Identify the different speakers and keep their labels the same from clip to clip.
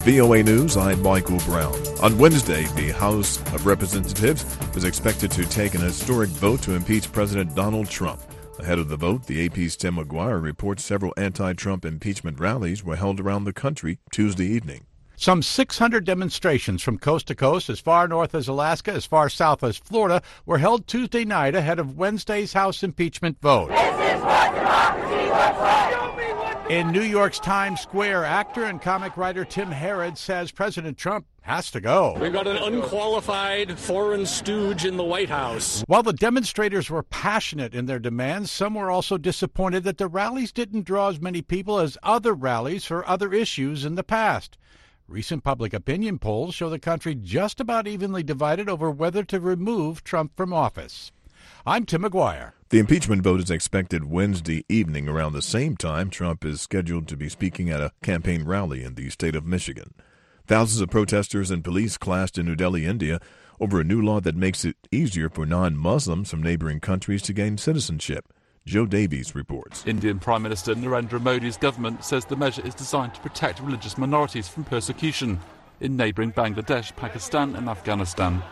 Speaker 1: VOA News, I'm Michael Brown. On Wednesday, the House of Representatives is expected to take an historic vote to impeach President Donald Trump. Ahead of the vote, the AP's Tim McGuire reports several anti-Trump impeachment rallies were held around the country Tuesday evening.
Speaker 2: Some 600 demonstrations from coast to coast, as far north as Alaska, as far south as Florida, were held Tuesday night ahead of Wednesday's House impeachment vote.
Speaker 3: This is what democracy looks like.
Speaker 2: In New York's Times Square, actor and comic writer Tim Herod says President Trump has to go.
Speaker 4: We've got an unqualified foreign stooge in the White House.
Speaker 2: While the demonstrators were passionate in their demands, some were also disappointed that the rallies didn't draw as many people as other rallies for other issues in the past. Recent public opinion polls show the country just about evenly divided over whether to remove Trump from office. I'm Tim McGuire.
Speaker 1: The impeachment vote is expected Wednesday evening around the same time Trump is scheduled to be speaking at a campaign rally in the state of Michigan. Thousands of protesters and police clashed in New Delhi, India, over a new law that makes it easier for non-Muslims from neighboring countries to gain citizenship. Joe Davies reports.
Speaker 5: Indian Prime Minister Narendra Modi's government says the measure is designed to protect religious minorities from persecution in neighbouring Bangladesh, Pakistan and Afghanistan.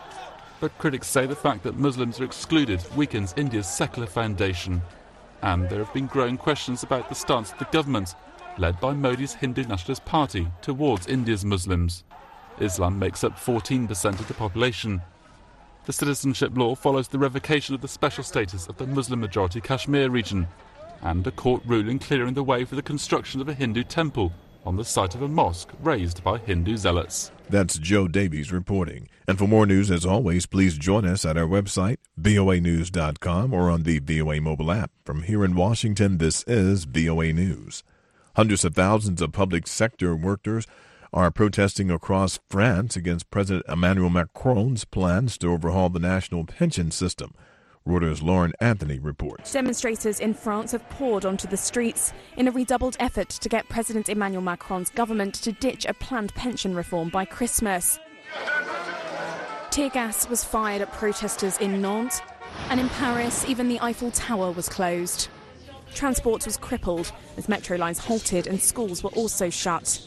Speaker 5: But critics say the fact that Muslims are excluded weakens India's secular foundation. And there have been growing questions about the stance of the government, led by Modi's Hindu Nationalist Party, towards India's Muslims. Islam makes up 14% of the population. The citizenship law follows the revocation of the special status of the Muslim-majority Kashmir region and a court ruling clearing the way for the construction of a Hindu temple on the site of a mosque raised by Hindu zealots.
Speaker 1: That's Joe Davies reporting. And for more news, as always, please join us at our website, voanews.com, or on the VOA mobile app. From here in Washington, this is VOA News. Hundreds of thousands of public sector workers are protesting across France against President Emmanuel Macron's plans to overhaul the national pension system. Reuters' Lauren Anthony reports.
Speaker 6: Demonstrators in France have poured onto the streets in a redoubled effort to get President Emmanuel Macron's government to ditch a planned pension reform by Christmas. Tear gas was fired at protesters in Nantes, and in Paris, even the Eiffel Tower was closed. Transport was crippled as metro lines halted and schools were also shut.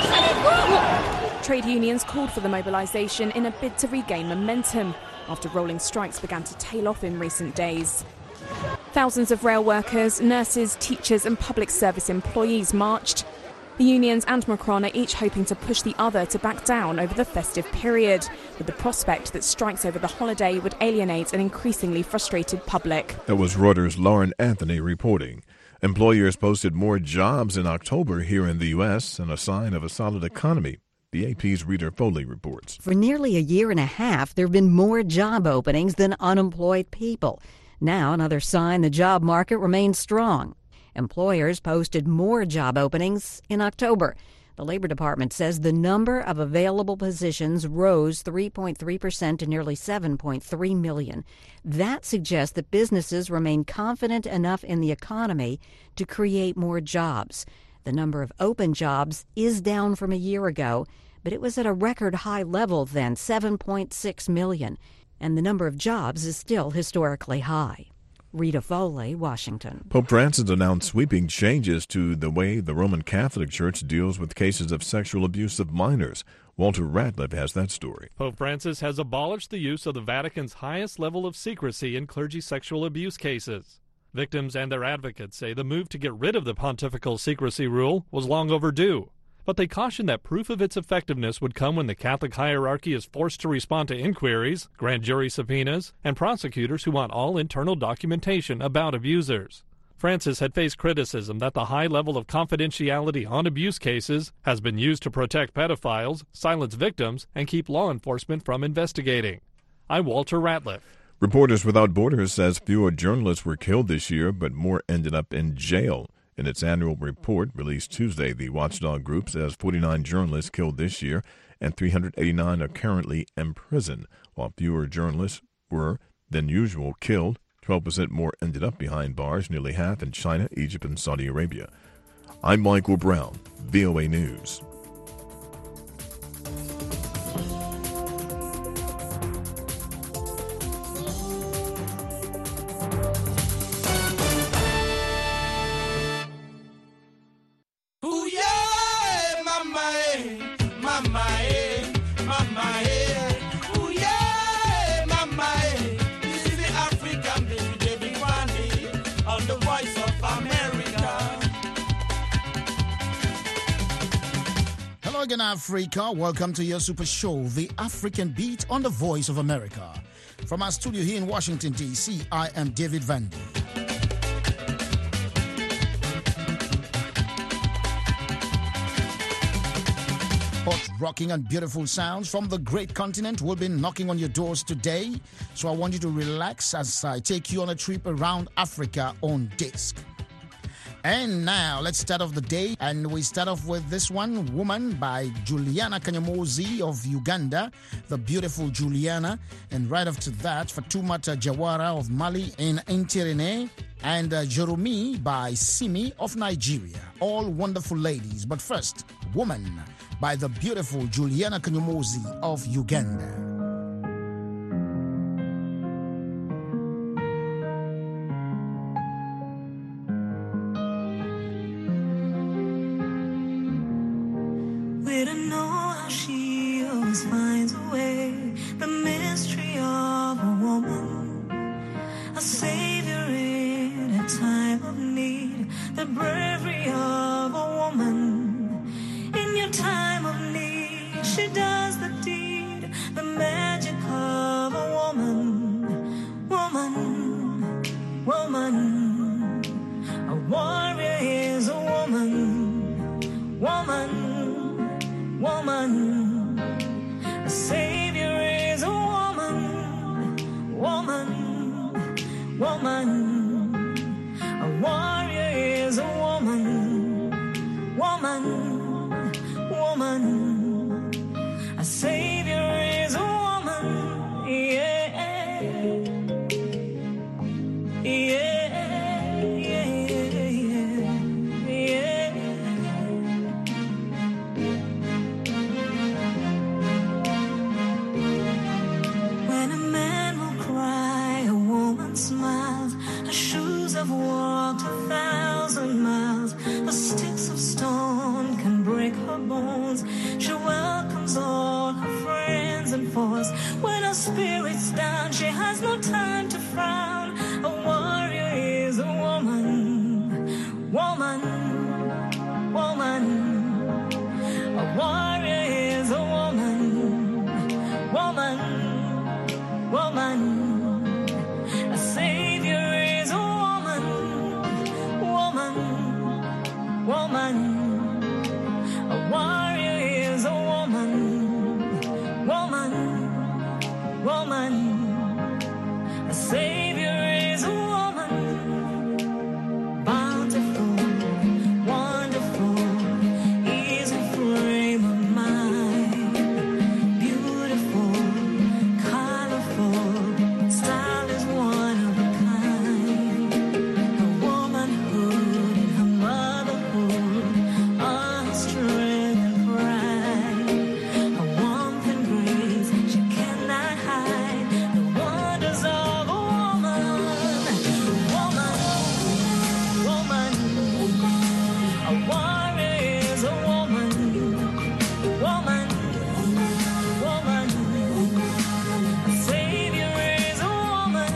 Speaker 6: Trade unions called for the mobilisation in a bid to regain momentum after rolling strikes began to tail off in recent days. Thousands of rail workers, nurses, teachers and public service employees marched. The unions and Macron are each hoping to push the other to back down over the festive period, with the prospect that strikes over the holiday would alienate an increasingly frustrated public.
Speaker 1: That was Reuters' Lauren Anthony reporting. Employers posted more jobs in October here in the U.S., and a sign of a solid economy. The AP's Rita Foley reports.
Speaker 7: For nearly a year and a half, there have been more job openings than unemployed people. Now, another sign the job market remains strong. Employers posted more job openings in October. The Labor Department says the number of available positions rose 3.3% to nearly 7.3 million. That suggests that businesses remain confident enough in the economy to create more jobs. The number of open jobs is down from a year ago, but it was at a record high level then, 7.6 million. And the number of jobs is still historically high. Rita Foley, Washington.
Speaker 1: Pope Francis announced sweeping changes to the way the Roman Catholic Church deals with cases of sexual abuse of minors. Walter Ratliff has that story.
Speaker 8: Pope Francis has abolished the use of the Vatican's highest level of secrecy in clergy sexual abuse cases. Victims and their advocates say the move to get rid of the pontifical secrecy rule was long overdue. But they caution that proof of its effectiveness would come when the Catholic hierarchy is forced to respond to inquiries, grand jury subpoenas, and prosecutors who want all internal documentation about abusers. Francis had faced criticism that the high level of confidentiality on abuse cases has been used to protect pedophiles, silence victims, and keep law enforcement from investigating. I'm Walter Ratliff.
Speaker 1: Reporters Without Borders says fewer journalists were killed this year, but more ended up in jail. In its annual report released Tuesday, the watchdog group says 49 journalists killed this year and 389 are currently in prison. While fewer journalists were than usual killed, 12% more ended up behind bars, nearly half in China, Egypt, and Saudi Arabia. I'm Michael Brown, VOA News.
Speaker 3: Ooh, yeah, mama.
Speaker 9: mama, eh, mama, eh. Ooh, yeah, mama, eh. This is the African baby, David Wande, on the Voice of America.
Speaker 10: Hello again, Africa. Welcome to your super show, The African Beat on the Voice of America. From our studio here in Washington, D.C., I am David Wande. Hot, rocking and beautiful sounds from the great continent will be knocking on your doors today. So I want you to relax as I take you on a trip around Africa on disc. And now let's start off the day, and we start off with this one, Woman by Juliana Kanyomozi of Uganda, the beautiful Juliana. And right after that, Fatoumata Jawara of Mali in Interene, and Jerome by Simi of Nigeria. All wonderful ladies. But first, Woman by the beautiful Juliana Kanyomozi of Uganda.
Speaker 11: Finds a way, the mystery of a woman, a savior in a time of need, the bravery of a woman. In your time of need, she does the deed, the magic of a woman. Woman, woman, a warrior is a woman. Woman, woman. A savior is a woman, woman, woman. A warrior is a woman, woman, woman. A savior is a woman, yeah, yeah. Smiles, her shoes have walked 1,000 miles. The sticks of stone can break her bones. She welcomes all her friends and foes. When her spirit's down, she has no time to frown. A warrior is a woman, woman, woman. A warrior is a woman, woman, woman. A savior is a woman, woman, woman. A warrior is a woman, woman, woman. A savior is a woman, bountiful, wonderful, easy frame of mind, beautiful, colorful, style is one of a kind. Her womanhood and her motherhood are her strength and pride. Her warmth and grace she cannot hide. The wonders of a woman, woman, woman. A warrior is a woman, woman, woman. A savior is a woman,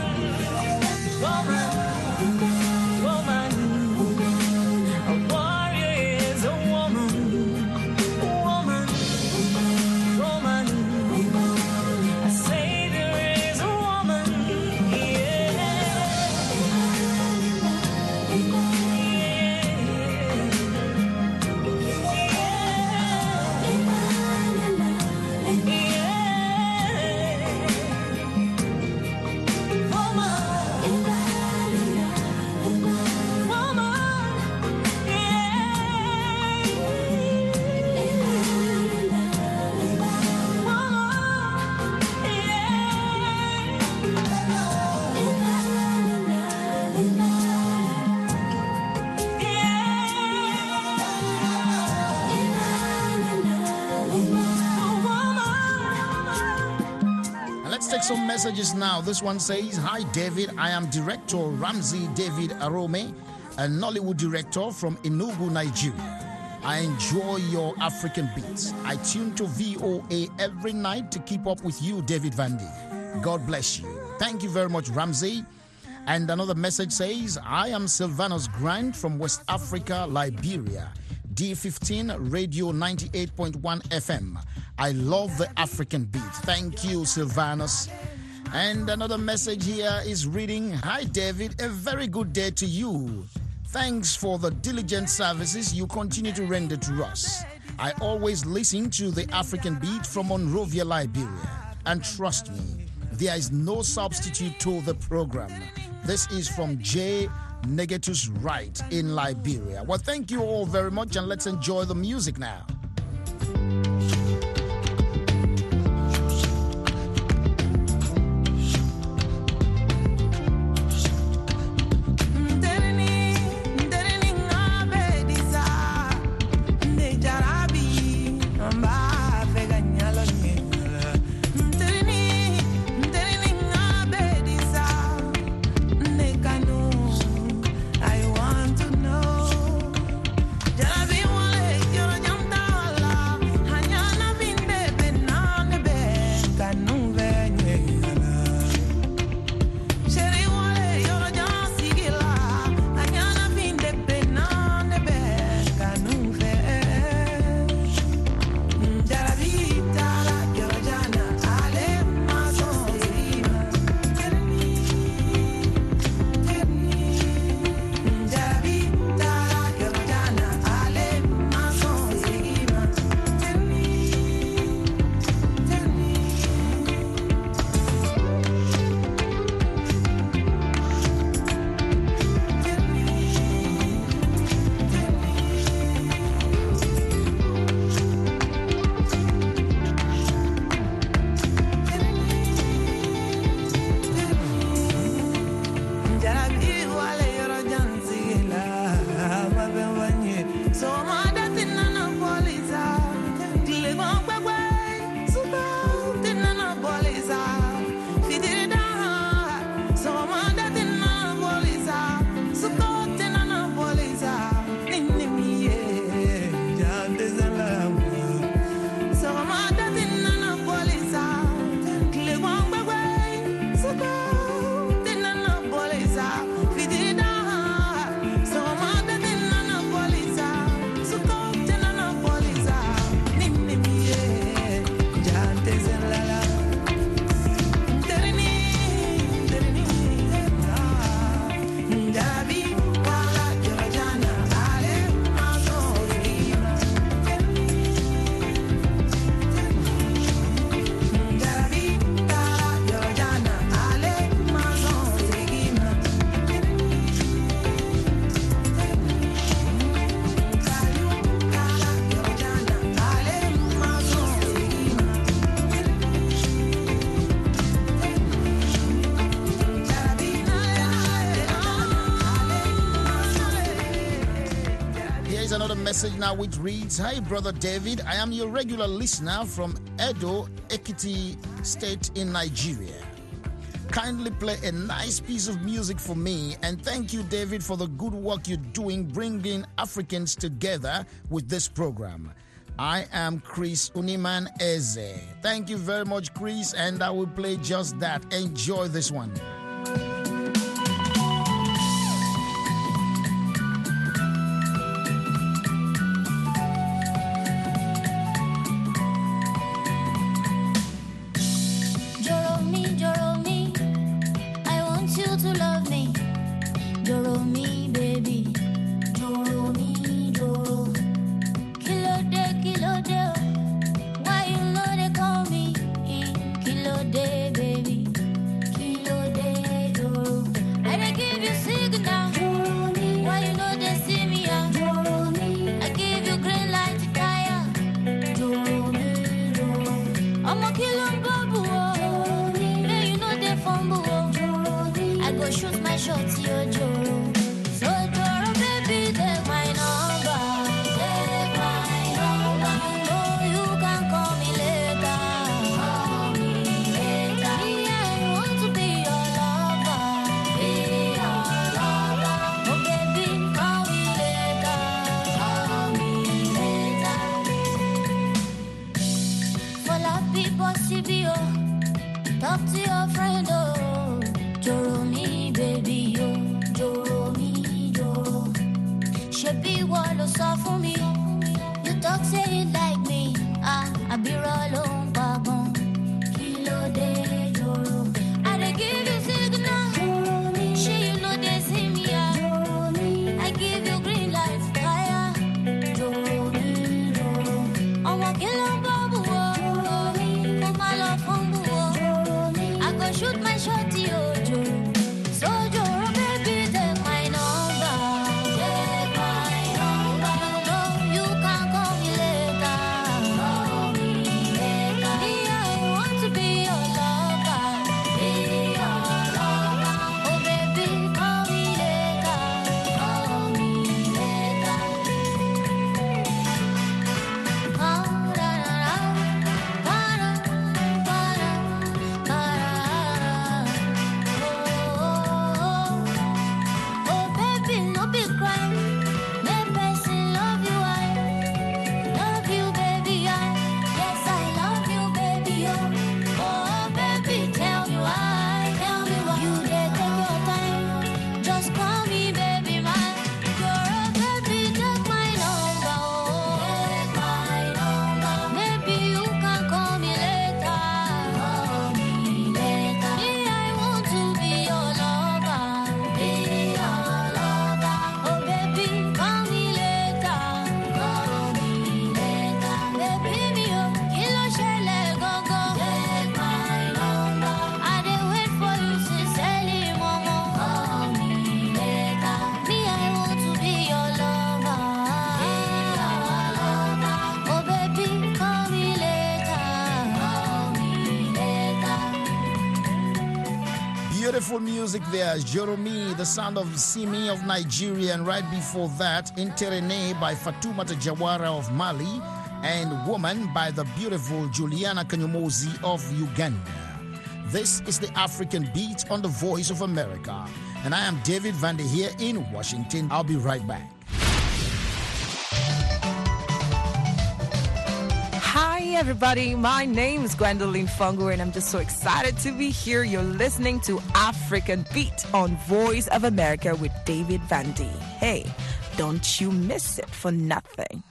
Speaker 11: woman, woman. A warrior is a woman, woman, woman. A savior is a woman, yeah.
Speaker 10: Let's take some messages now. This one says, "Hi David, I am Director Ramsey David Arome, a Nollywood director from Enugu, Nigeria. I enjoy your African beats. I tune to VOA every night to keep up with you, David Vandy. God bless you. Thank you very much, Ramsey. And another message says, I am Silvanus Grant from West Africa, Liberia. D15 Radio 98.1 FM. I love the African beat. Thank you, Silvanus. And another message here is reading, Hi, David. A very good day to you. Thanks for the diligent services you continue to render to us. I always listen to the African beat from Monrovia, Liberia. And trust me, there is no substitute to the program. This is from J. Negatus Right in Liberia. Well, thank you all very much, and let's enjoy the music now. Message now which reads, Hi brother David, I am your regular listener from Edo, Ekiti State in Nigeria. Kindly play a nice piece of music for me, and thank you David for the good work you're doing bringing Africans together with this program. I am Chris Uniman Eze. Thank you very much Chris, and I will play just that. Enjoy this one.
Speaker 12: happy possible, oh. Talk to your friend, oh. Joro me, baby, oh. Joro me, joro. Shebi walo so for me. You talk say you like me. I be rolling wagon. Kilo de joro. I dey give you signal. Joro me. She you know they see me. Joro me. I give you green light. Fire. Joro me, joro. I'm walking on bubble. Joro me. Oh my love from Joro me. I go shoot my shot, yo, joro. So joro, baby, take my number. Take my number. No, you can call me later. Call me later. Yeah, I want to be your lover. Be your lover. Oh, baby, call me later. Call me later. Oh, baby, no big crime. Make person love you, I love you, baby, yes, I love you, baby, oh, baby, tell me why, you dey take your time, just call me, baby, man, you're a baby, take my number, oh, take my number, maybe you can call me later, me, I want to be your lover, oh, baby, call me later, baby, me, oh, kilo shele go go, take my number, I dey wait for you sincerely, momo, call me later, me, I want to be your lover, oh, baby, call me later,
Speaker 10: Beautiful music there, Joromi, the sound of Simi of Nigeria, and right before that, Interene by Fatoumata Jawara of Mali, and Woman by the beautiful Juliana Kanyomozi of Uganda. This is the African Beat on the Voice of America, and I am David Vande here in Washington. I'll be right back.
Speaker 13: Hi, everybody. My name is Gwendolyn Fungo, and I'm just so excited to be here. You're listening to African Beat on Voice of America with David Vandy. Hey, don't you miss it for nothing.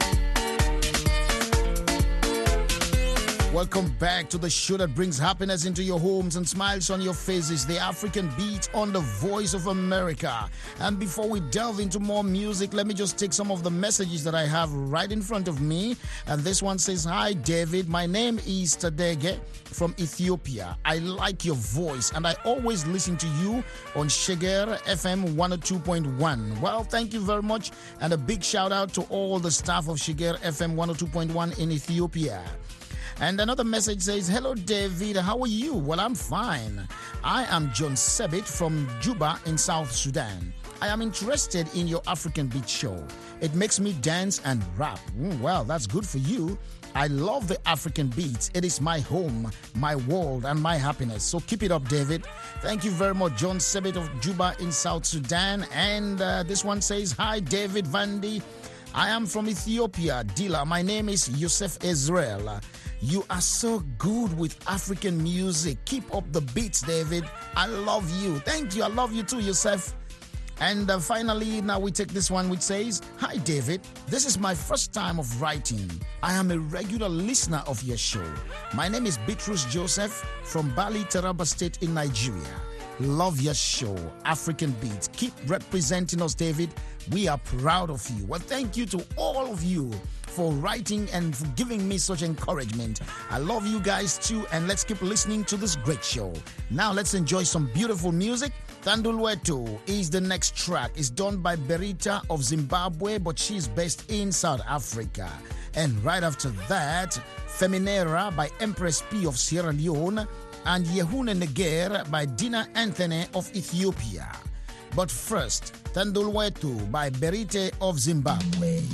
Speaker 10: Welcome back to the show that brings happiness into your homes and smiles on your faces, the African Beat on the Voice of America. And before we delve into more music, let me just take some of the messages that I have right in front of me. And this one says, "Hi David, my name is Tadege from Ethiopia. I like your voice and I always listen to you on Sheger FM 102.1. Well, thank you very much, and a big shout out to all the staff of Sheger FM 102.1 in Ethiopia. And another message says, "Hello David, how are you?" Well, I'm fine. I am John Sebit from Juba in South Sudan. I am interested in your African Beat show. It makes me dance and rap. Well, that's good for you. I love the African Beats. It is my home, my world, and my happiness. So keep it up, David. Thank you very much, John Sebit of Juba in South Sudan. And this one says, "Hi David Vandy. I am from Ethiopia, Dila. My name is Yusuf Israel. You are so good with African music. Keep up the beats, David. I love you." Thank you. I love you too, Yusuf. And finally, now we take this one which says, "Hi David, this is my first time of writing. I am a regular listener of your show. My name is Beatrice Joseph from Bali, Taraba State in Nigeria. Love your show, African Beats. Keep representing us, David. We are proud of you." Well, thank you to all of you for writing and for giving me such encouragement. I love you guys too, and let's keep listening to this great show. Now let's enjoy some beautiful music. Tandulweto is the next track. It's done by Berita of Zimbabwe, but she's based in South Africa. And right after that, Feminera by Empress P of Sierra Leone, and Yehune Neger by Dina Anthony of Ethiopia. But first, Tandulweto by Berite of Zimbabwe.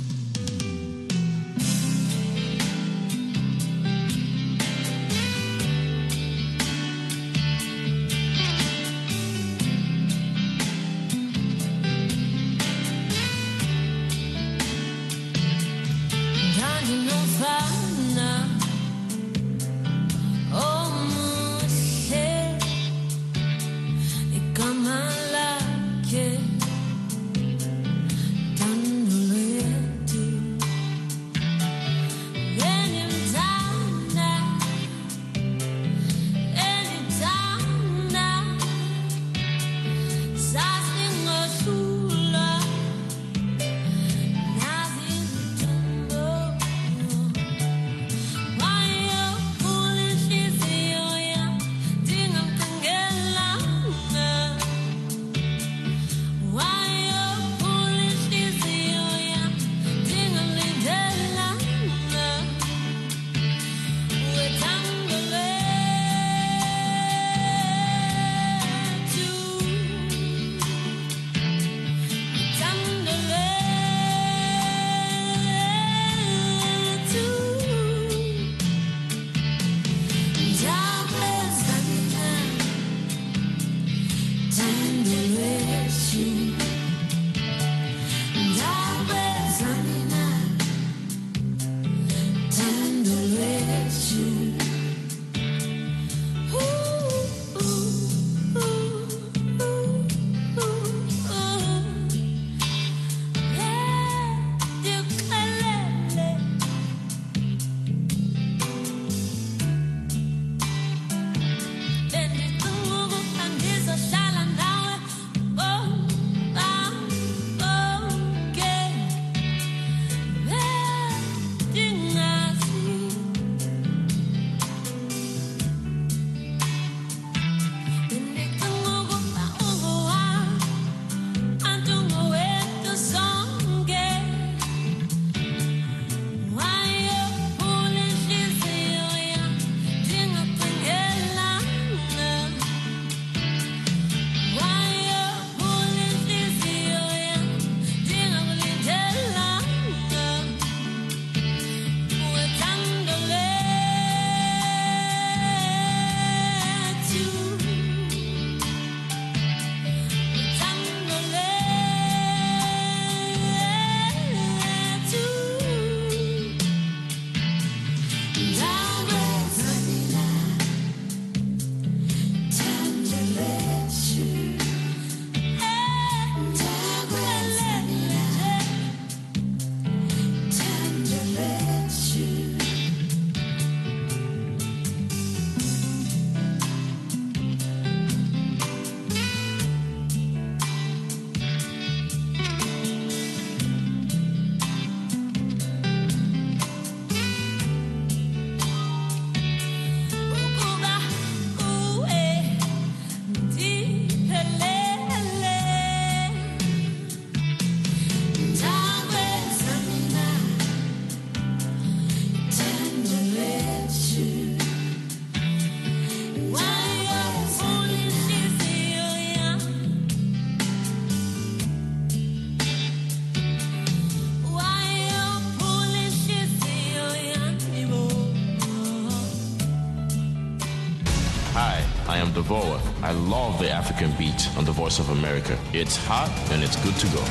Speaker 14: I am Devoa. I love the African beat on the Voice of America. It's hot and it's good to go.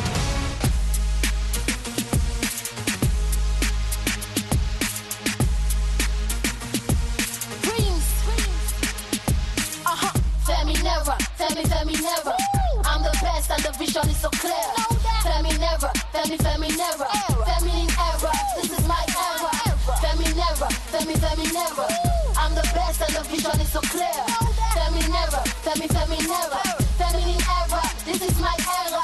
Speaker 12: Femi never. I'm the best and the vision is so clear. Femi never. Feminine era. This is my era. Femi never. I'm the best and the vision is so clear. Femi never. Feminine era. This is my era.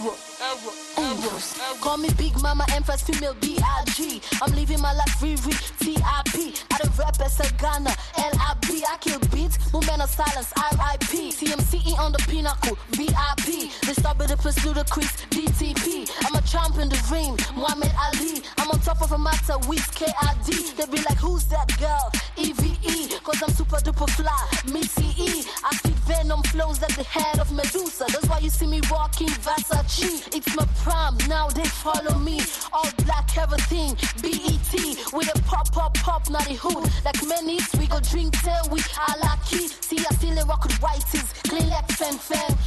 Speaker 12: Call me Big Mama, Empress, female B.I.G. I'm living my life free, T.I.P. I don't rap as a Ghana, L.I.B. I kill beats, movement of silence, R.I.P. TMCE on the pinnacle, V.I.P. They start with the plus ludicrous, D.T.P. I'm a champ in the ring, Muhammad Ali. I'm on top of a matter with K.I.D. They be like, who's that girl? E.V.E. Cause I'm super duper fly, Missy I speak venom flows like the head of Medusa. That's why you see me rocking Versace. It's my prime, now they follow me. All black everything, B.E.T. With a pop, not a hood. Like many, we go drink till we alaki. See, I still a rock with whiteys, clean like fan.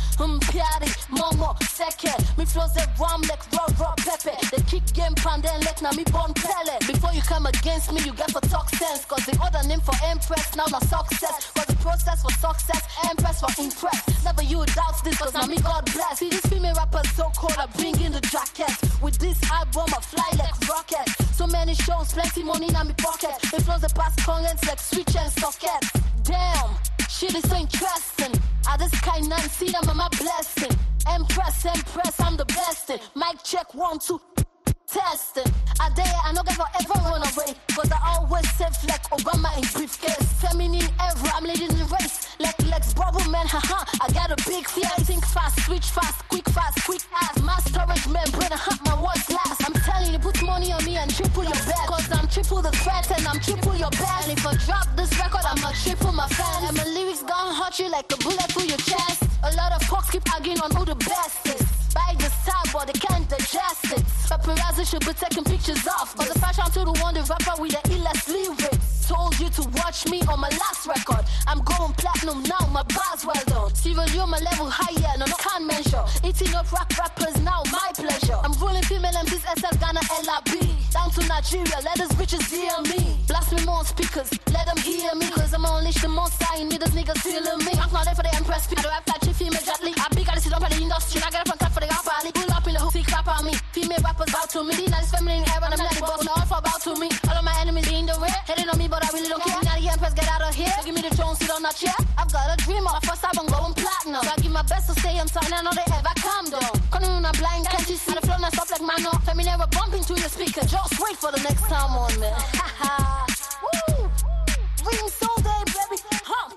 Speaker 12: Piari, momo, second. Me flows that rum like raw pepper. They kick game pan, then let na me born pellet. Before you come against me, you get for talk sense. Cause the other name for Empress, now not success. Cause the process for success, Empress for impress. Never you doubt this, cause now me God bless. See, this female rapper so cold, I bring in the jackets. With this album, I fly like rockets. So many shows, plenty money in my pocket. It flows the past comments like switch and sockets. Damn, shit is so interesting. I just kind of see them, I'm my blessing. Empress, I'm the best. Mic check, 1, 2. Testing. I dare I no ever run away. Cause I always safe like Obama in briefcase. Feminine era, I'm leading the race. Like Lex Bubble man, haha. I got a big fear. I think fast, switch fast, quick ass. My storage membrane, my words last. I'm telling you, put money on me and triple your bet. Cause I'm triple the threat and I'm triple your bet. And if I drop this record, I'ma triple my fans. And my lyrics gonna hurt you like a bullet through your chest. A lot of folks keep arguing on who the best is. By the side, but they can't digest it. Paparazzi should be taking pictures off. But the fashion to the one, the rapper with the illest lyrics. Told you to watch me on my last record. I'm going platinum now, my bars well done. Steven, you're my level higher, no can't measure. Eating up rappers now, my pleasure. I'm ruling female MCs, SL, Ghana, LRB. Down to Nigeria, let us bitches hear me. Blast me more speakers, let them hear me. Cause I'm unleash the most sign, me, those niggas feeling me. I'm not there for the Empress, I don't rap that chief immediately. I big, I sit up in the industry, I get up on top for the party. Pull up in the hook, see clap on me. Female rappers bow to me. Now this feminine era, I'm like boss, no for bow to me. All of my enemies be in the rear, heading on me, but I really don't care. Now the Empress get out of here, so give me the throne, sit on that chair. I've got a dream, my first album going platinum. So I give my best to stay on time, I know they ever come down. Coming in a blind, can't you see? And the flow not stop like man, no. Feminine era bumping to your speaker, just wait for the next time on, man. Haha, woo! Ring so day, baby, huh?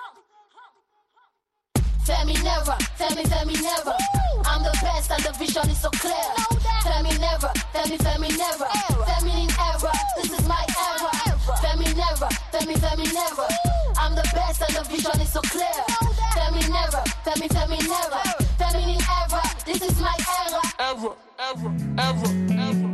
Speaker 12: Femi never. I'm the best and the vision is so clear. Femi never. Feminine era, this is my era. Femi never. I'm the best and the vision is so clear. Femi never. Feminine era, this is my era. Ever.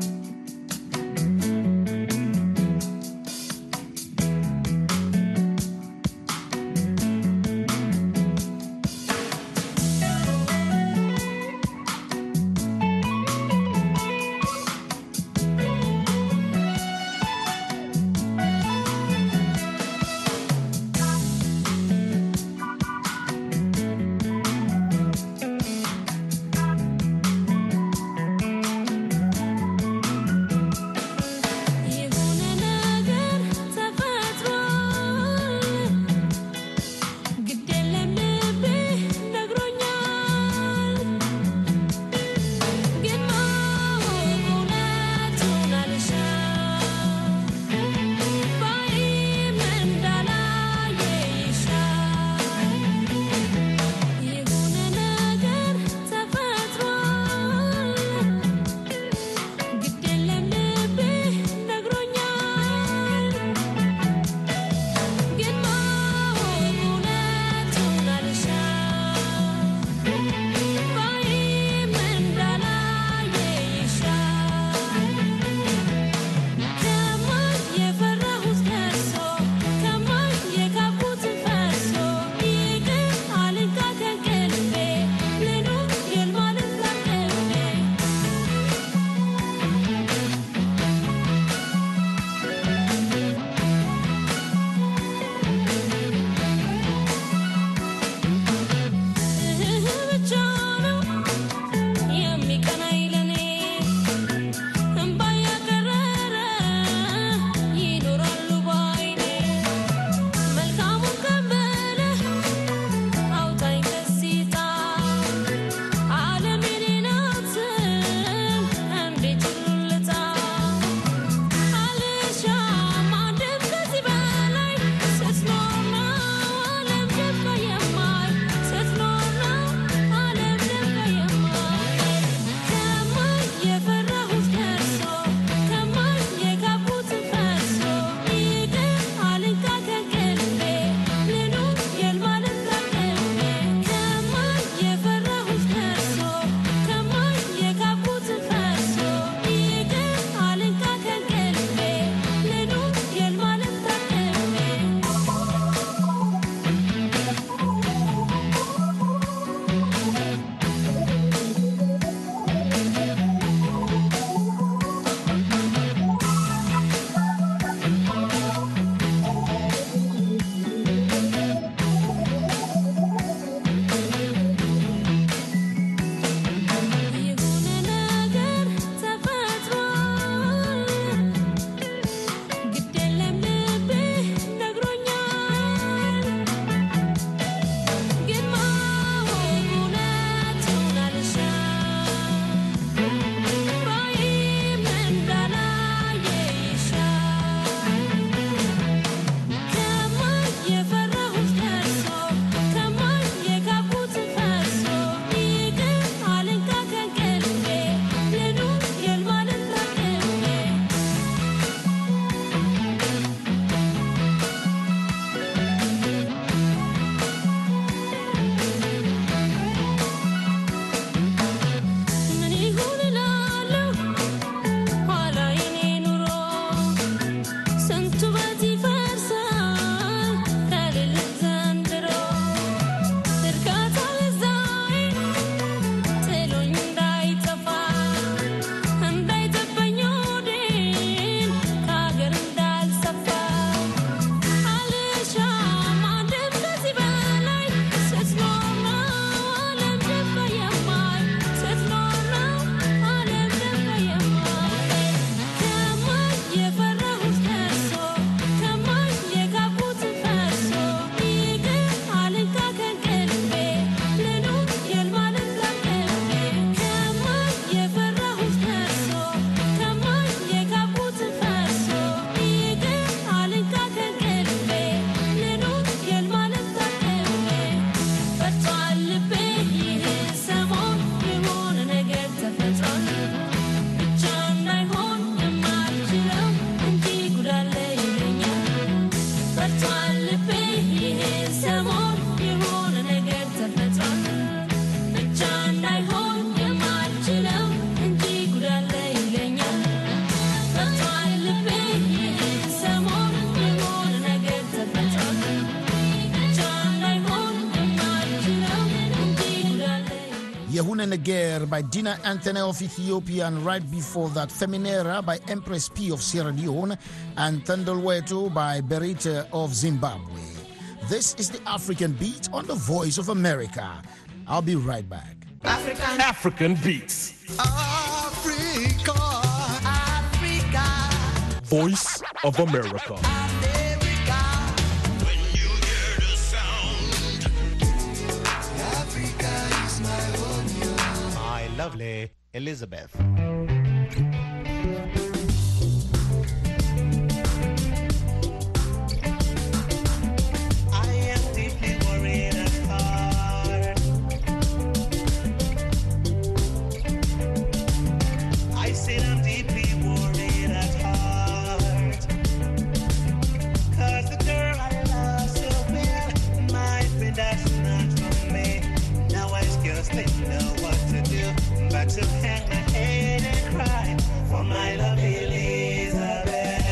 Speaker 10: Yehune Neger by Dina Anthony of Ethiopia, and right before that, Feminera by Empress P of Sierra Leone, and Thandolwetu by Berita of Zimbabwe. This is the African Beat on the Voice of America. I'll be right back.
Speaker 15: African Beats.
Speaker 9: Africa, Africa,
Speaker 15: Voice of America.
Speaker 9: America. When you hear the sound, Africa is my home.
Speaker 16: My lovely Elizabeth.
Speaker 9: To hang my head and cry for my love Elizabeth.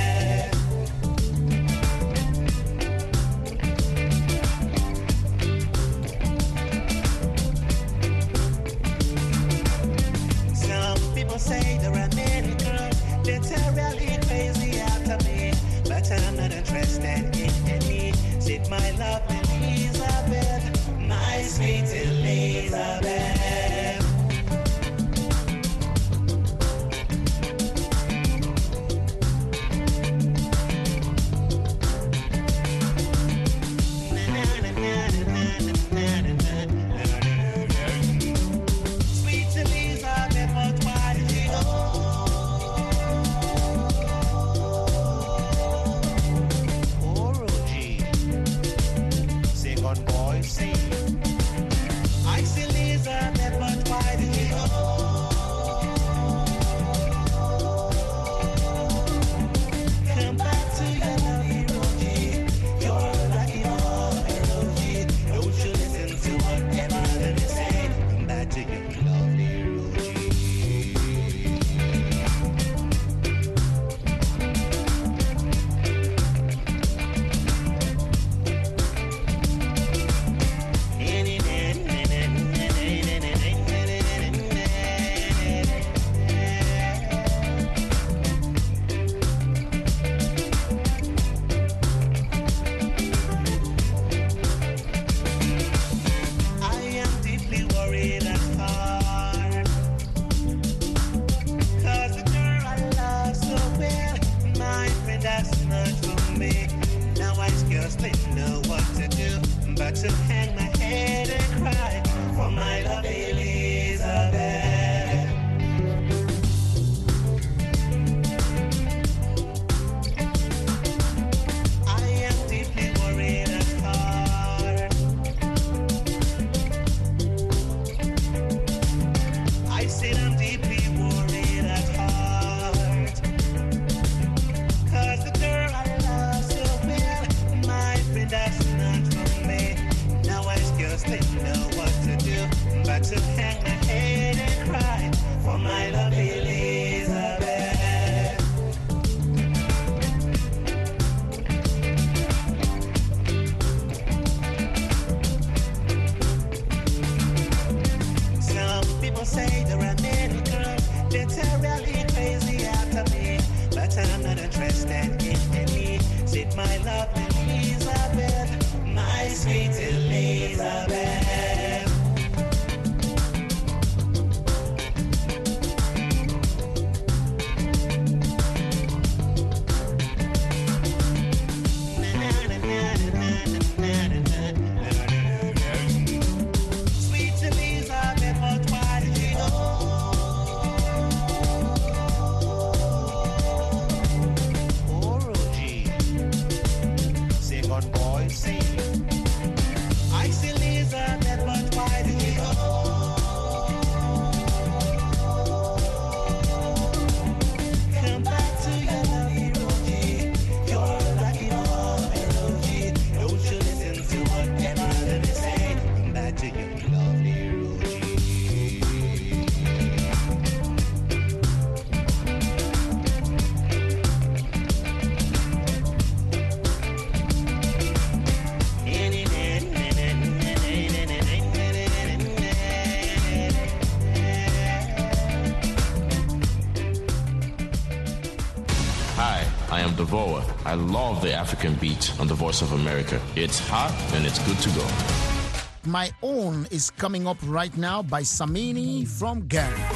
Speaker 9: Some people say there are many girls that are really crazy after me, but I'm not interested in any. Sit my love Elizabeth, my sweet Elizabeth. To hang my head and cry for my love Elizabeth. I am deeply worried at heart. I said I'm deeply worried at heart. 'Cause the girl I love so well, my friend, that's not for me. Didn't know what to do, but to hang my head and cry for my love Elizabeth. Some people say there are many girls that are really crazy after me, but I'm not interested in any. Sit my love Elizabeth, my sweet Elizabeth.
Speaker 14: Devour. I love the African beat on the Voice of America. It's hot and it's good to go.
Speaker 10: My Own is coming up right now by Samini from Ghana.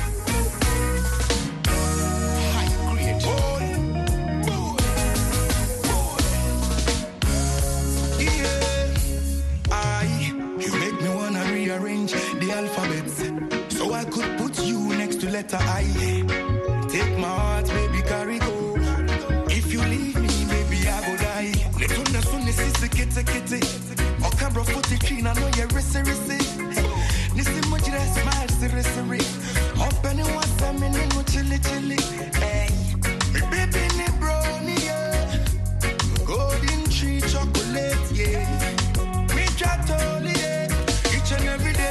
Speaker 17: The alphabets, so I could put you next to letter I. Take my heart, baby, carry go. If you leave me, baby, I go die. Netuna sunni sisi kete kete. Okambro footy clean, I know you're risi. Nisi mujira smile siri. Open it once, I'm in no chili. Hey, me baby ni brownie, yeah. Golden tree chocolate, yeah. Me chatoli, yeah. Each and every day.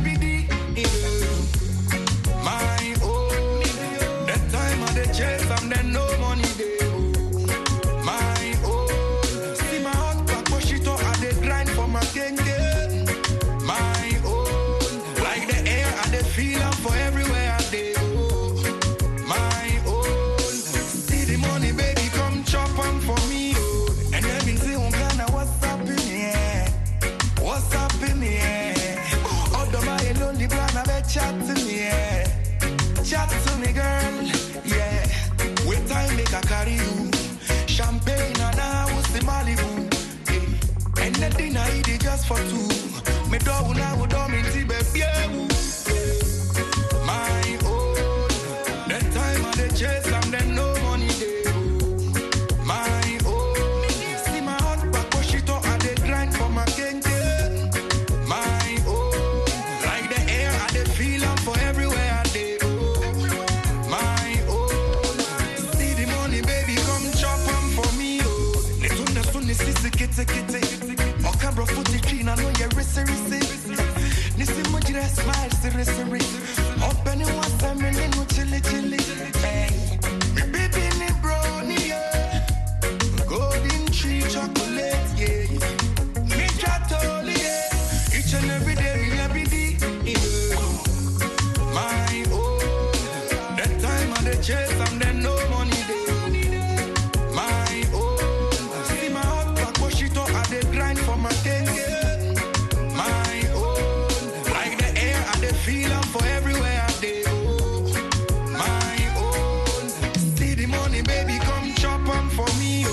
Speaker 17: My own, that time of the chase, and then no money there. My own, see my heart back, push it up, and they grind for my gang. My own, like the air, and they feel them for everywhere I do. My own, see the money, baby, come chop them for me. And then been say, what's up in here? What's up in here? Lonely brand, I bet chat to me, yeah. Chat to me, girl, yeah. Wait time make I carry you. Champagne and I was the Malibu, yeah. And the dinner I eat it just for two. Me do now would do me baby, yeah. My own, that time of the chase and then no money there. My own, see my heart back, push it up and they grind for my gang. My own. Feel them for everywhere I do. My own. See the money, baby, come chop them for me. Netuna sunni sisi kete. Okambro footy clean, I know you're risi. Nisi mujira smile siri. Open it once, I'm in no chili. Hey, me baby ni brownie, yeah. Golden tree chocolate, yeah. Me chatoli, yeah. Each and every day, me happy day, yeah. My own, that time of the chase and then no money there. My own, see my heart back, push it up and they grind for my thing. My own, like the air and they feel them for everywhere I do. My own, see the money, baby, come chop them for me.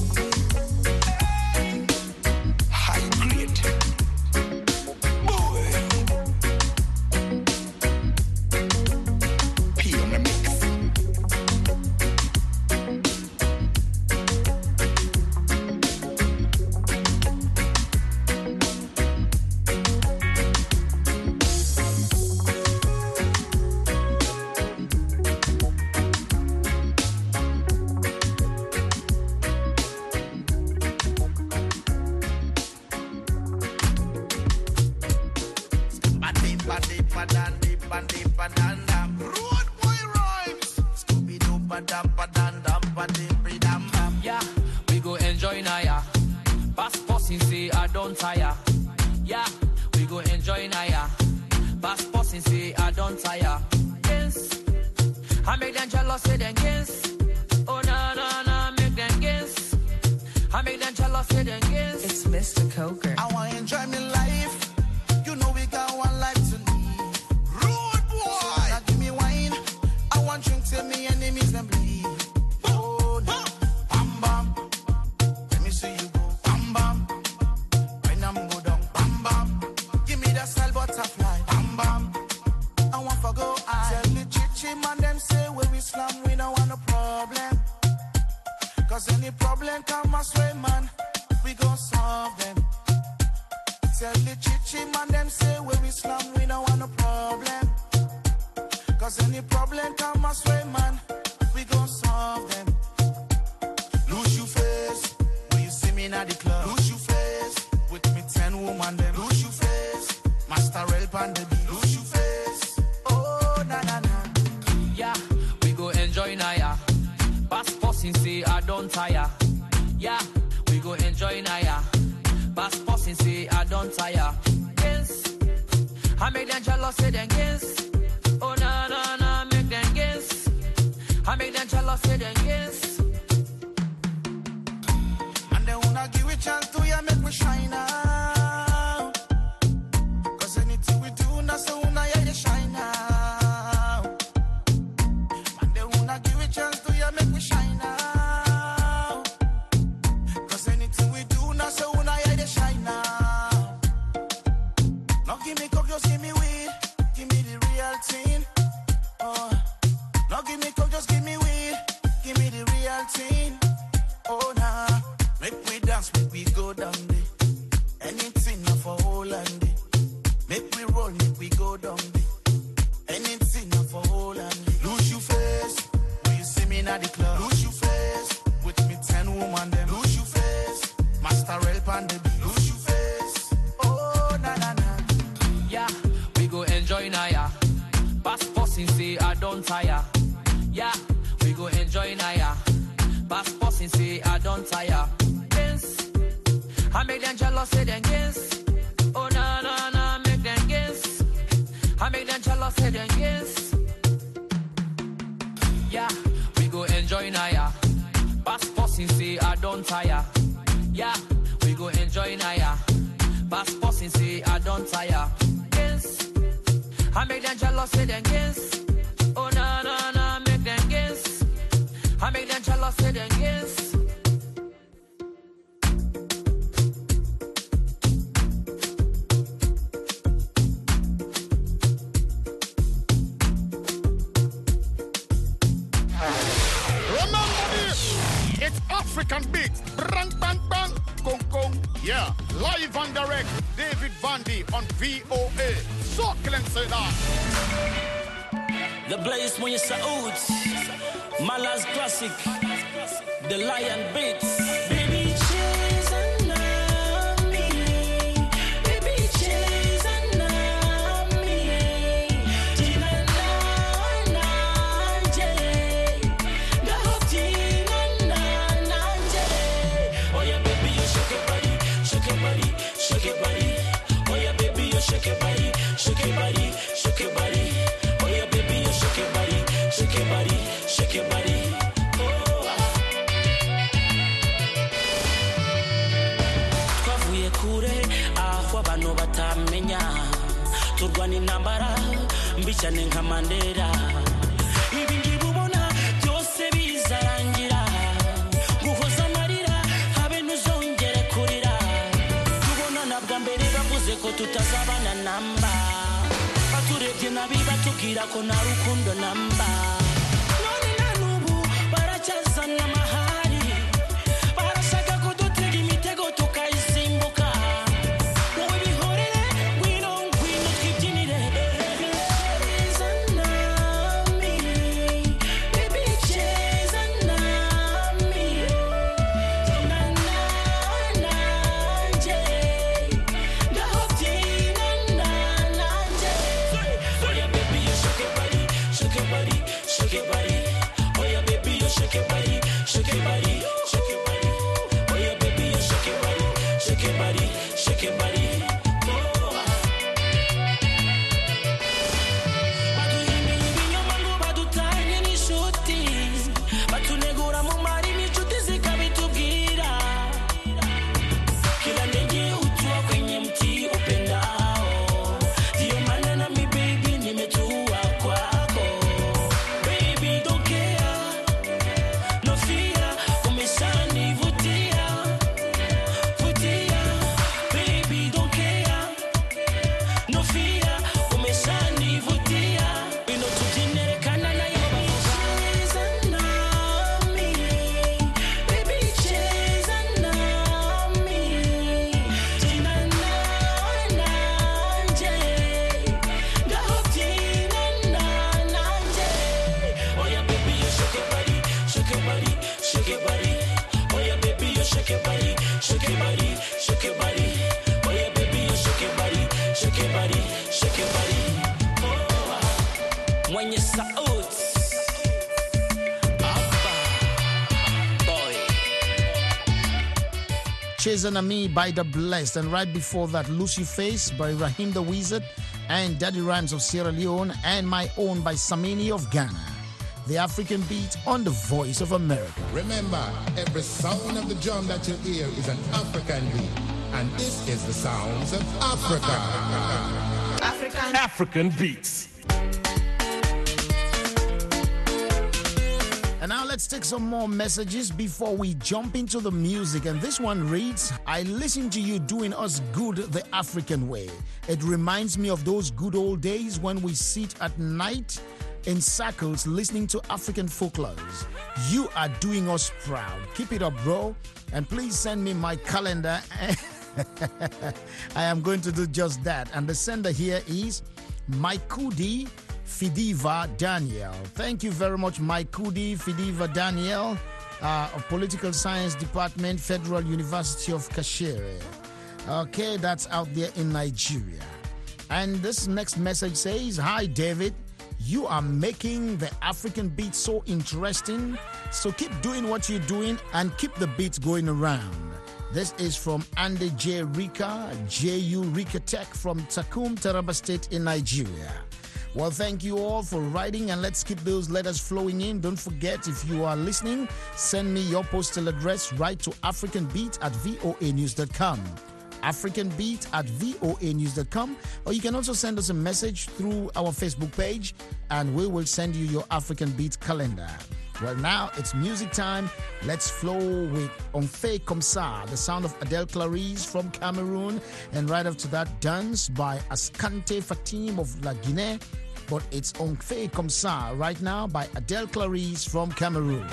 Speaker 17: High grade.
Speaker 18: Yeah, we go enjoy Naya. Passport since say I don't tire. Yeah, we go enjoy Naya. Passport since say I don't tire. Yes, I make them jealous, say them yes. Oh no, make them yes. I make them jealous, say them yes.
Speaker 13: It's Mr. Coker.
Speaker 17: I want to enjoy my life. You know we got one life to live. Rude boy. Now give me wine. I want drink till me enemies them bleed. Oh no. Bam bam. Let me see you go. Bam bam. When I'm go down. Bam bam. Give me that style butterfly. Bam bam. I want to go high. Tell the chichi man them say when we slam we don't want no problem. Cause any problem come my way man. We gon' solve them. Tell the chichi man them say when we slam we don't want no problem. Cause any problem come my way man. We gon' solve them. Lose your face when you see me in the club. Lose your face with me 10 woman them. Lose your face, master help on the beat. Lose your face, oh na.
Speaker 18: Yeah, we go enjoy Naya. Passport since say I don't tire. Yeah, we go enjoy Naya. Passport since say I don't tire. Yes, I make them jealous, say them yes. Oh no, make them yes. I make them jealous, say them yes.
Speaker 19: go down there. Anything now for Holland. Make we roll, make we go down there. Anything now for Holland. Lose your face when you see me in the club. Lose your face with me 10 woman them. Lose your face, master help and the beat. Lose your face, oh na na na.
Speaker 18: Yeah, we go enjoy Naya. Passport since say I don't tire. Yeah, we go enjoy Naya. Passport since say I don't tire. Dance, I make them jealous, say them dance. Oh na na na, make them dance. I make them jealous, say them dance. Yeah, we go enjoy Naya. Passport since say I don't tire. Yeah, we go enjoy Naya. Passport since say I don't tire. Dance, I make them jealous, say them dance. Oh na na na, make them dance. I make them jealous, say them dance.
Speaker 10: It's African beats. Bang, bang, bang. Kong, kong. Yeah. Live and direct. David Vandy on VOA. So, say that.
Speaker 20: The place when you Saud. Mala's classic. The Lion Beats. Baby, chase and me. Baby, chase and me. Tina na je. The whole Tina na je. Oh yeah, baby, you shake your body, shake your body, shake your body. Oh yeah, baby, you shake your body, shake your body, shake your body. Oh yeah, baby, you shake your body, shake your body, shake your body. Kure aho abantu batamenya turwana intambara mbicane nka Mandela ibi ngibubona byose bizarangira guhoza amarira habe nuzongere kurira tubona nabwa mbere bavuze ko tutazabana namba baturebye nabi batubwira ko nta rukundo namba none na nubu baracyazana amahari barashaka kudutega imitego tukayisimbuka. When you Saud,
Speaker 10: Chasing Me by The Blessed, and right before that, Lucy Face by Raheem the Wizard, and Daddy Rhymes of Sierra Leone, and My Own by Samini of Ghana. The African Beat on the Voice of America.
Speaker 21: Remember, every sound of the drum that you hear is an African beat, and this is the sounds of Africa.
Speaker 15: African Beats.
Speaker 10: And now let's take some more messages before we jump into the music. And this one reads, I listen to you doing us good the African way. It reminds me of those good old days when we sit at night in circles listening to African folklores. You are doing us proud. Keep it up, bro. And please send me my calendar. I am going to do just that. And the sender here is Maikudi Fidiva Daniel. Thank you very much, Maikudi Fidiva Daniel, of Political Science Department, Federal University of Kashere. Okay, that's out there in Nigeria. And this next message says, "Hi, David. You are making the African beat so interesting. So keep doing what you're doing and keep the beats going around." This is from Andy J. Rika, JU Rika Tech from Takum, Taraba State in Nigeria. Well, thank you all for writing, and let's keep those letters flowing in. Don't forget, if you are listening, send me your postal address. Write to africanbeat@voanews.com. africanbeat@voanews.com, or you can also send us a message through our Facebook page, and we will send you your African Beat calendar. Well, now it's music time. Let's flow with Onfe Komsa, the sound of Adele Clarice from Cameroon, and right after that, Dance by Askante Fatim of La Guinée. But it's Onfe Komsa right now by Adele Clarice from Cameroon.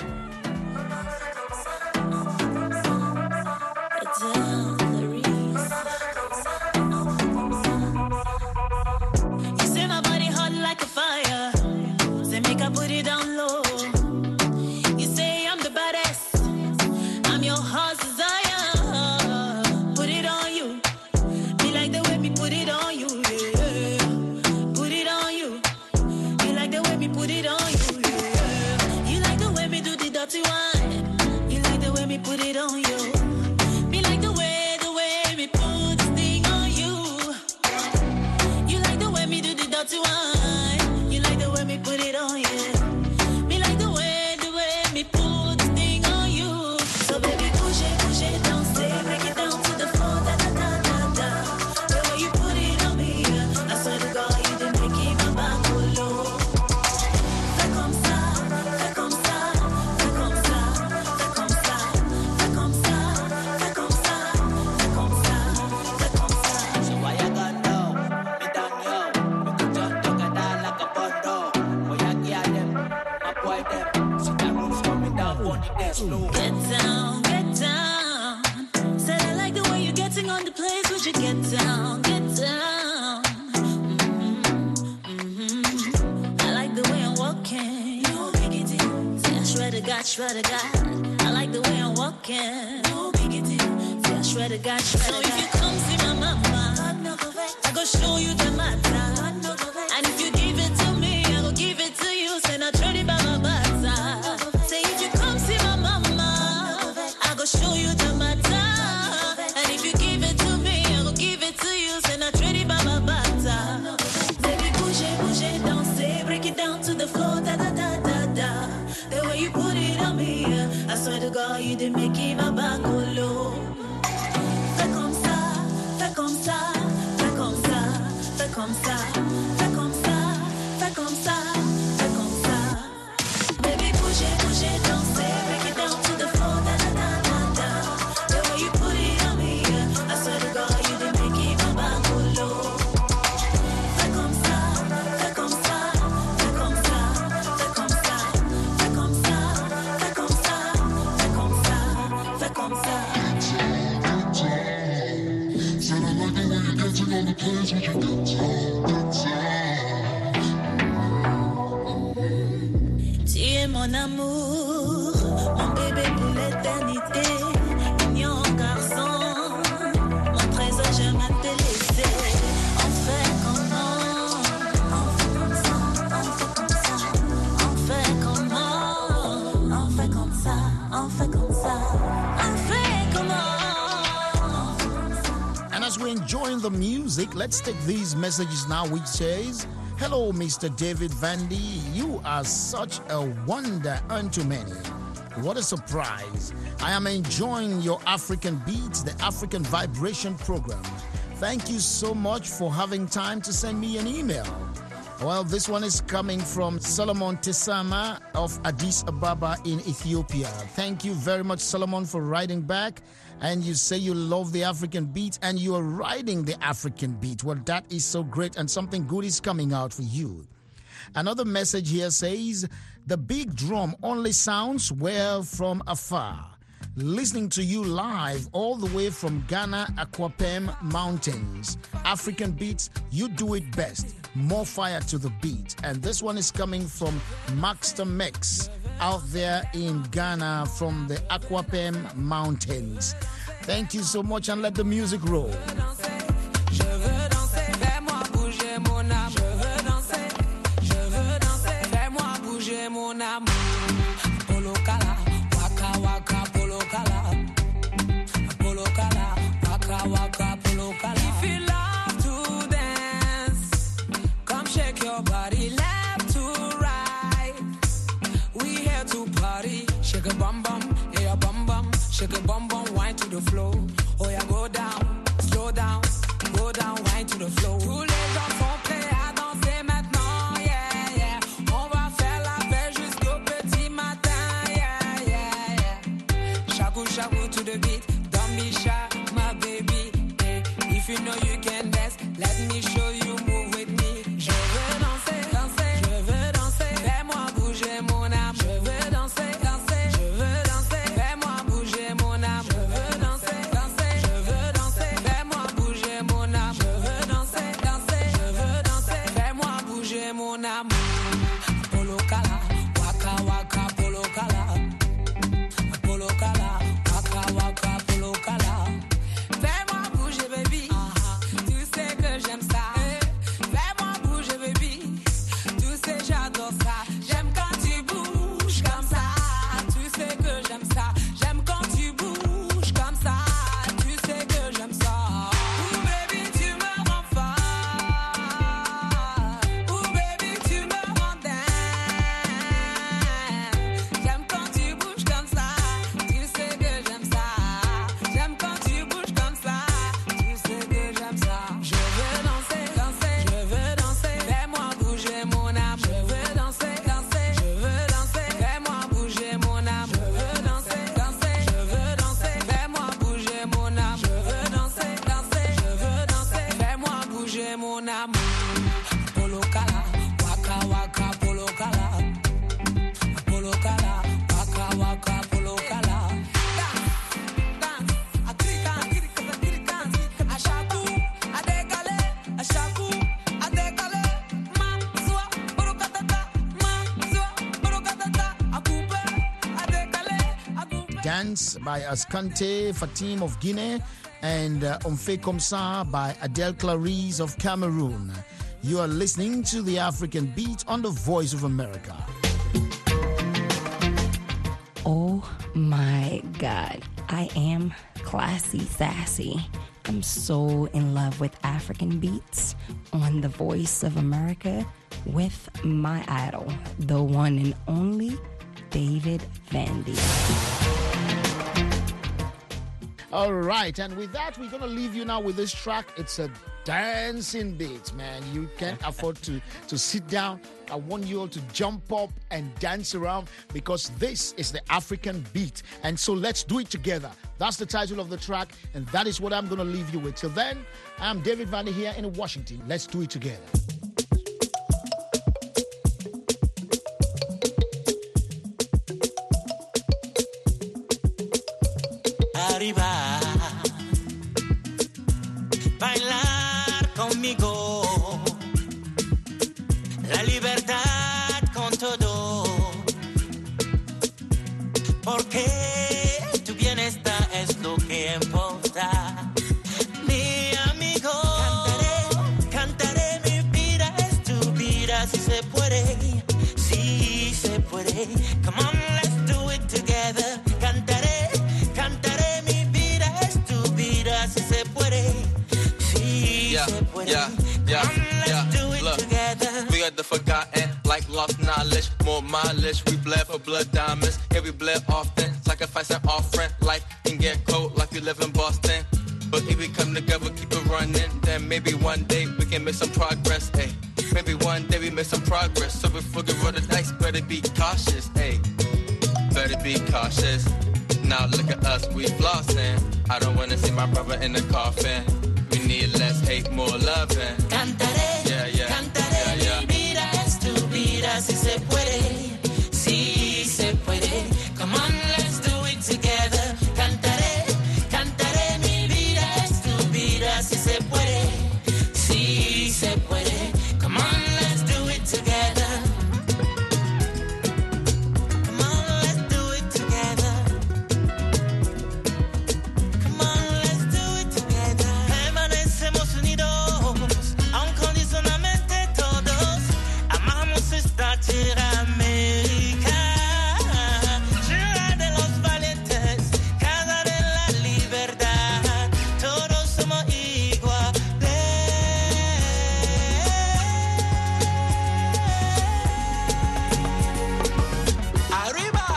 Speaker 11: You say my body hot like a fire. Say make I put it down low. You say I'm the baddest. I'm your heart's desire. Put it on you. Me like the way me put it on you. Yeah. Put it on you. You like the way me put it on you. Yeah. You like the way me do the dirty one. You like the way me put it on you. Me like the way me put this thing on you. You like the way me do the dirty one. You like the way me put it on you. Me like the way me put this thing on you. So baby, push it down, stay, break it down to the floor, da da da da da. The way you put it on me, I swear to God, you didn't make it my back go low. Fais comme ça, fais comme ça, fais comme ça, fais comme ça, fais comme ça, fais comme ça, fais comme ça, fais comme ça. So why you gone down? Me down yo, me could just talk a down like a bundle. Boy, I get them, my boy them. So that roof's coming down on the dance floor. Get down, get down. Said I like the way you're getting on the place. We should get down, get down. I like the way I'm walking. No biggity. Say I swear to God, swear to God. I like the way I'm walking. No biggity. Say I swear to God, swear to God. So if you come see my mama, I go show you the matter. And if you give it to me, I go give it to you. Say not ready by my butter. Say if you come see my mama, I go show you the matter. And if you give it to me, I go give it to you. Say not ready by my butter. Baby, push it down, say break it down to the floor, da da da da da. The way you put it on me, I swear to God, you didn't make it my back go low. Fais comme ça, fais comme ça, fais comme ça, fais comme ça, fais comme ça, fais comme ça, fais comme ça. Baby, push it down, say break it down to the floor, da da da da da. The way you put it on me, I swear to God, you didn't make it my back go low. Fais comme ça, fais comme ça, fais comme ça, fais comme ça, fais comme ça, fais comme ça, fais comme ça, fais comme ça.
Speaker 9: Said I like the way you're getting on the place when you get down.
Speaker 11: Tu es mon amour, mon bébé pour l'éternité, mignon garçon, mon trésor, j'aime à te laisser. On fait comment? On fait comme ça, on fait comme ça, on fait comme ça, on fait comme ça, on fait comment?
Speaker 10: And as we're enjoying the music, let's take these messages now, which says, "Hello, Mr. David Vandy. You are such a wonder unto many. What a surprise. I am enjoying your African Beats, the African Vibration program. Thank you so much for having time to send me an email." Well, this one is coming from Solomon Tesama of Addis Ababa in Ethiopia. Thank you very much, Solomon, for writing back. And you say you love the African beat and you are riding the African beat. Well, that is so great, and something good is coming out for you. Another message here says, the big drum only sounds well from afar. Listening to you live all the way from Ghana, Akwapem Mountains. African beats, you do it best. More fire to the beat. And this one is coming from Maxter Mex out there in Ghana from the Akwapem Mountains. Thank you so much, and let the music roll.
Speaker 4: If you love to dance, come shake your body left to right. We here to party. Shake a bum bum, yeah bum bum. Shake a bum bum, wine to the floor. Oh yeah, go down, slow down, go down, wine to the floor. Tous les gens sont prêts à danser maintenant, yeah yeah. On va faire la fête jusqu'au petit matin, yeah yeah yeah. Shaku shaku to the beat, don't be shy, my baby. Hey, if you know you can dance, let me show you, move with me. Je veux danser, danser, je veux danser. Fais-moi bouger mon âme. Je veux danser, danser, je veux danser. Fais-moi bouger mon âme. Je veux danser, danser, je veux danser. Fais-moi bouger mon âme. Je veux danser, danser, je veux danser. Fais-moi bouger mon âme. Polo kala, waka waka polo kala. Polo kala, waka waka polo kala. Fais-moi bouger baby, tu sais que j'aime ça. Fais-moi bouger baby, tu sais j'adore ça. J'aime quand tu bouges comme ça, tu sais que j'aime ça. J'aime quand tu bouges comme ça, tu sais que j'aime ça. Ouh baby tu me rends folle, ouh baby tu me rends dingue. J'aime quand tu bouges comme ça, tu sais que j'aime ça. J'aime quand tu bouges comme ça, tu sais que j'aime ça. Je veux danser, danser, je veux danser. Fais-moi bouger mon âme. Je veux danser, danser, je veux danser. Fais-moi bouger mon âme. Je veux danser, danser, je veux danser. Fais-moi bouger mon âme. Je veux danser, danser, je veux danser. Fais-moi bouger mon âme. Polo kala, waka waka polo kala. Polo kala, waka waka polo kala.
Speaker 10: Dance by Ascante Fatim of Guinea and On Fait Comme Ça by Adele Clarice of Cameroon. You are listening to the African Beat on the Voice of America.
Speaker 22: Oh my God, I am classy sassy. I'm so in love with African beats on the Voice of America with my idol, the one and only David Vandy.
Speaker 10: All right, and with that, we're going to leave you now with this track. It's a dancing beat, man. You can't afford to sit down. I want you all to jump up and dance around because this is the African beat. And so let's do it together. That's the title of the track, and that is what I'm going to leave you with. Till then, I'm David Vandy here in Washington. Let's do it together.
Speaker 20: Arriba, bailar conmigo, la libertad con todo, porque tu bienestar es lo que importa. Mi amigo, cantaré mi vida, es tu vida, si se puede, come on, let's do it together. Cantaré mi vida, es tu vida, si se puede, se puede. Let's do it together.
Speaker 23: We are the forgotten, like lost knowledge, more mileage. We bled for blood diamonds, yeah we bled often. Sacrifice an offering, life can get cold like we live in Boston. But if we come together, keep it running, then maybe one day we can make some progress, hey. Maybe one day we make some progress. So before we roll the dice, better be cautious, hey. Better be cautious. Now look at us, we flossing. I don't wanna see my brother in the coffin. We need less hate, more loving.
Speaker 20: Cantaré,
Speaker 23: yeah, yeah.
Speaker 20: Cantaré,
Speaker 23: yeah, yeah.
Speaker 20: mi vida es tu vida.
Speaker 11: vida si se puede, si se puede. Come on, let's do it together. Cantaré, cantaré, mi vida es tu vida si se puede, si se puede. Come on, let's do it together. Come on, let's do it together. Come on, let's do it together. Permanecemos unidos, incondicionalmente todos. Amamos esta tierra América, tierra de los valientes, casa de la libertad. Todos somos iguales. Arriba.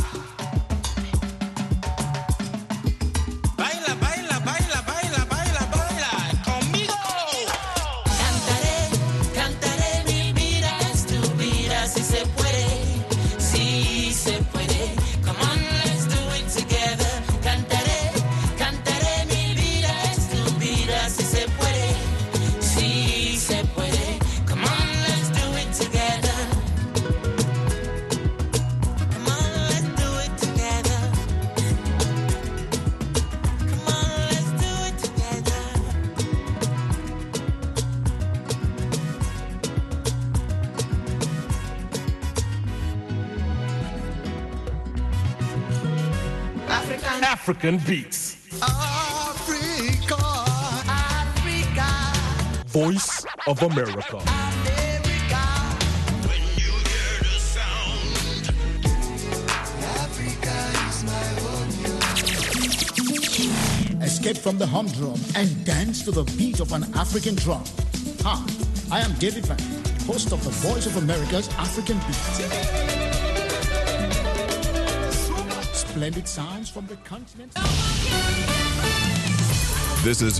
Speaker 11: Baila, baila, baila, baila, baila, baila conmigo. Cantaré, cantaré, mi vida es tu vida si se puede, si se puede. Come on, let's do it together. Cantaré, cantaré, mi vida es tu vida si se puede, si se puede. Come on, let's do it together. Come on, let's do it together. Come on, let's do it together.
Speaker 15: African beats.
Speaker 19: Africa, Africa,
Speaker 15: Voice of America.
Speaker 19: When you hear the sound, Africa is my home.
Speaker 10: Escape from the humdrum and dance to the beat of an African drum. Hi, I am David Van, host of the Voice of America's African Beat. Splendid sounds from the continent.
Speaker 1: This is